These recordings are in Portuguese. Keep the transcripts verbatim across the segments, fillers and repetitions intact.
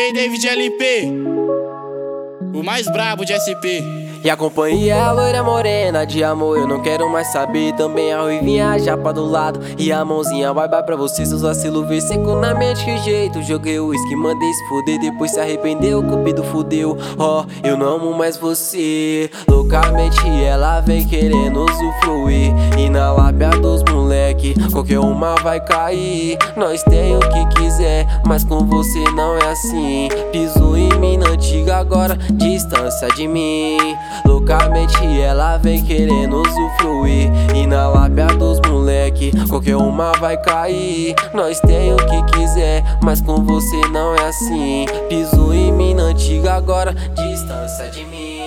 J David L P, o mais brabo de S P. E a companhia é a loira morena, de amor eu não quero mais saber. Também a ruivinha, a japa do lado, e a mãozinha bye bye pra você. Seus vacilos vê seco na mente, que jeito. Joguei o uísque, mandei se foder, depois se arrependeu, o cupido fudeu. Ó, oh, eu não amo mais você. Loucamente ela vem querendo usufruir, e na lábia dos moleque qualquer uma vai cair. Nós tem o que quiser, mas com você não é assim. Piso em mina antiga, agora distância de mim. Loucamente ela vem querendo usufruir, e na lábia dos moleque qualquer uma vai cair. Nós tem o que quiser, mas com você não é assim. Piso em mina antiga, agora distância de mim.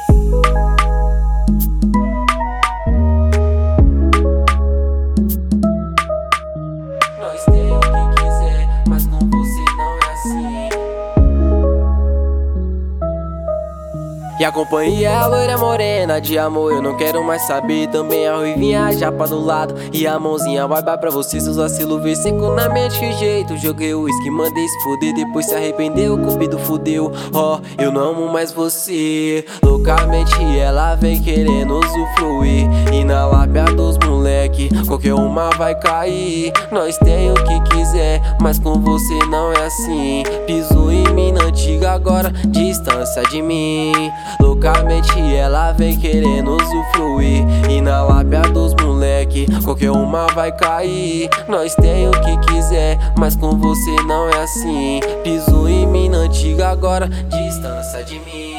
Nós tem o que quiser, mas com você não é assim. E a companhia é a loira morena, de amor eu não quero mais saber. Também a ruivinha, a japa do lado, e a mãozinha bye bye pra você. Seus vacilos vê seco na mente, que jeito. Joguei o uísque, mandei se foder, depois se arrependeu, o cupido fudeu. Ó, oh, eu não amo mais você. Loucamente ela vem querendo usufruir, e na lábia dos moleque qualquer uma vai cair. Nós tem o que quiser, mas com você não é assim. Piso em mina antiga, agora distância de mim. Loucamente ela vem querendo usufruir, e na lábia dos moleque qualquer uma vai cair. Nós tem o que quiser, mas com você não é assim. Piso em mina antiga, agora distância de mim.